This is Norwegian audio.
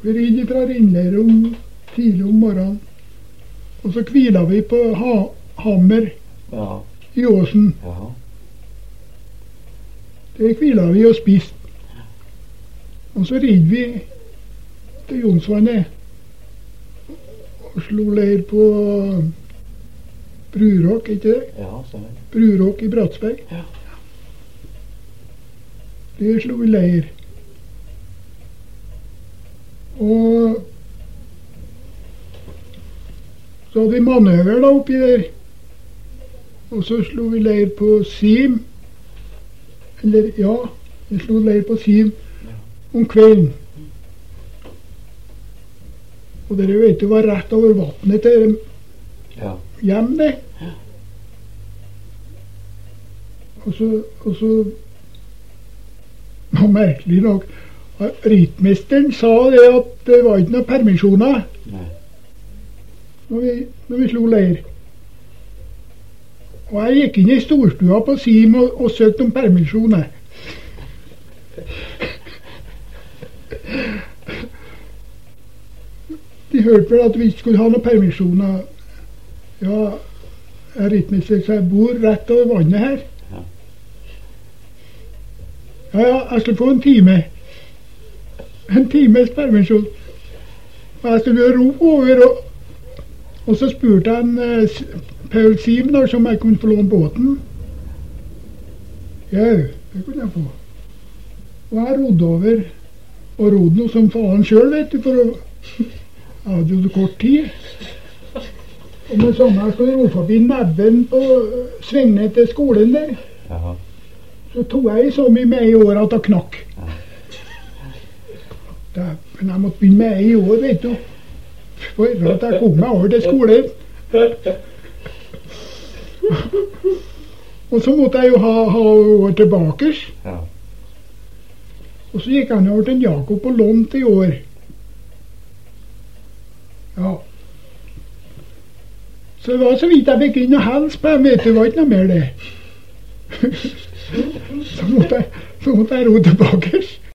Vi rir fra Rindlerum tidlig om morgenen. Og så hviler vi på Hammer i Åsen. Der hviler vi og spist. Og så rir vi til Jonsvannet og slo leir på Bruråk, ikke det? Ja, stemmer. Bruråk i Bratsberg. Ja. Der slo vi leir. Og så hadde vi manøver da oppi der. Og så slo vi leir på Sim. Eller, ja, vi slo leir på Sim om kvelden. Og dere vet jo var rett over vattnet til hjem det. Og så merkelig nok, rittmesteren sa det at det var ikke noen permisjoner når vi slo leir. Og jeg gikk inn i storstua på Sim og søkte om permisjoner. De hørte vel at vi ikke skulle ha noen permisjoner. Ja, rittmesteren sa jeg bor rett over vannet her. Ja, jeg skulle få en time. En times permisjon. Og jeg skulle ro over, og så spurte han Paul Sim da, som jeg kunne få låne båten. Ja, det kunne jeg få. Og jeg rodde over, og rodde noe som faen selv, vet du, for jeg hadde jo kort tid. Og med samme jeg skulle ro forbi Nebben på svingene til skolen der. Så tog jeg så mye med i år at det knakk. Men jeg måtte begynne med i år, vet du. For at jeg kom meg over til skolen. Og så måtte jeg jo ha år tilbake. Og så gikk han over til Jakob og lånte i år. Ja. Så det var så vidt jeg fikk inn og helse på dem, vet du, det var ikke noe mer det. Så måtte jeg ro tilbake.